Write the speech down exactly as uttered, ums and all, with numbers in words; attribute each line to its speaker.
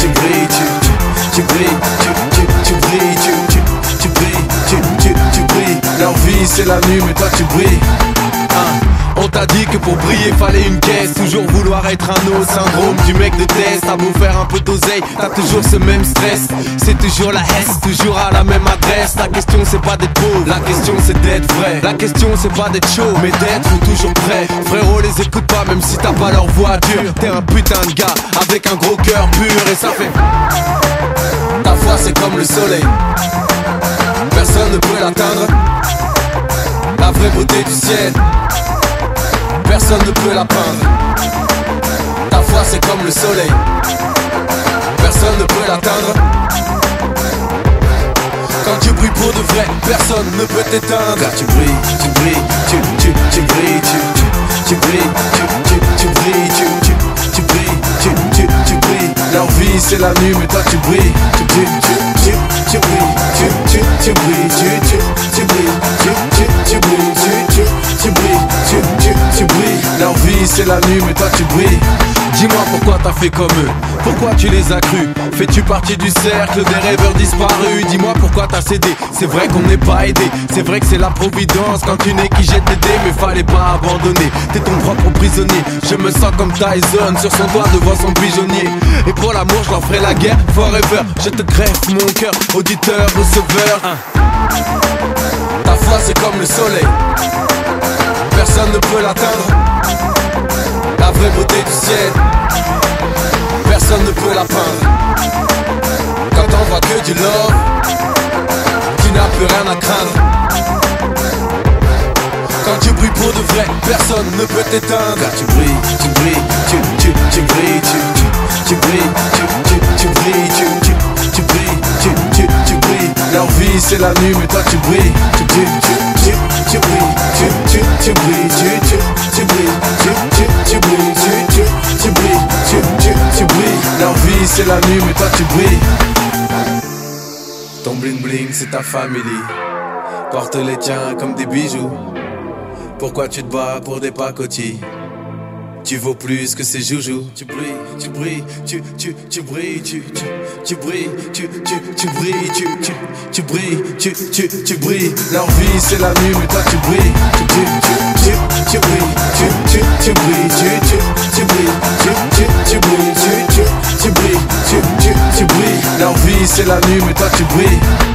Speaker 1: tu brilles, tu, tu, tu brilles, tu, tu, tu brilles, tu, tu, tu brilles, tu, tu, tu brilles. Leur vie c'est la nuit mais toi tu brilles. Hein. On t'a dit que pour briller fallait une caisse. Toujours vouloir être un autre, syndrome du mec de test. T'as beau faire un peu d'oseille, t'as toujours ce même stress. C'est toujours la hesse, toujours à la même adresse. La question c'est pas d'être pauvre, la question c'est d'être vrai. La question c'est pas d'être chaud, mais d'être toujours prêt. Frérot les écoute pas même si t'as pas leur voiture. T'es un putain de gars avec un gros cœur pur et ça fait. Ta foi c'est comme le soleil, personne ne peut l'atteindre. La vraie beauté du ciel, personne ne peut la peindre. Ta foi c'est comme le soleil, personne ne peut l'atteindre. Quand tu brilles pour de vrai, personne ne peut t'éteindre. Car tu brilles, tu brilles, tu, tu, tu brilles, tu, tu, tu brilles, tu, tu, tu brilles, tu, tu, tu brilles, tu, tu, tu brilles. Leur vie c'est la nuit mais toi tu brilles. Tu, tu, tu, tu, tu brilles, tu, tu, tu brilles, tu, tu, tu brilles, tu, tu, tu brilles, tu, tu, tu brilles, tu, tu, tu brilles. Leur vie c'est la nuit mais toi tu brilles. Dis-moi pourquoi t'as fait comme eux, pourquoi tu les as crus. Fais-tu partie du cercle des rêveurs disparus? Dis-moi pourquoi t'as cédé, c'est vrai qu'on n'est pas aidé. C'est vrai que c'est la providence quand tu n'es qui jette des dés. Mais fallait pas abandonner, t'es ton propre prisonnier. Je me sens comme Tyson sur son doigt devant son pigeonnier. Et pour l'amour je leur ferai la guerre forever. Je te greffe mon cœur, auditeur, receveur. Ta foi c'est comme le soleil, personne ne peut l'atteindre. La vraie beauté du ciel, personne ne peut la peindre. Quand on voit que du love, tu n'as plus rien à craindre. Quand tu brilles pour de vrai, personne ne peut t'éteindre. Car tu brilles, tu brilles, tu, tu, tu brilles, tu, tu, tu brilles, tu, tu, tu brilles, tu, tu, tu brilles, tu, tu, tu brilles. Leur vie c'est la nuit mais toi tu brilles. Tu, tu, tu, tu, tu brilles, tu, tu, tu brilles, tu, tu, tu brilles, tu, tu, tu brilles, tu, tu, tu brilles, tu, tu, tu brilles. Leur vie c'est la nuit mais toi tu brilles. Ton bling bling c'est ta famille, porte les tiens comme des bijoux. Pourquoi tu te bats pour des pacotis? Tu vaux plus que ces joujoux. Tu brilles, tu brilles, tu, tu, tu brilles, tu, tu, tu brilles, tu, tu, tu brilles, tu, tu, tu brilles, tu, tu, tu brilles. Leur vie c'est la nuit mais toi tu brilles. Tu, tu, tu, tu, tu brilles, tu, tu, tu brilles, tu, tu, tu brilles, tu, tu, tu brilles, tu, tu, tu brilles, tu, tu, tu brilles. Leur vie c'est la nuit mais toi tu brilles.